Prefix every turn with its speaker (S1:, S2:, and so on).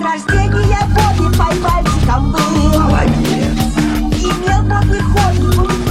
S1: рождения Бобби по пальчикам был.
S2: Молодец.
S1: Имел Бобби хобби,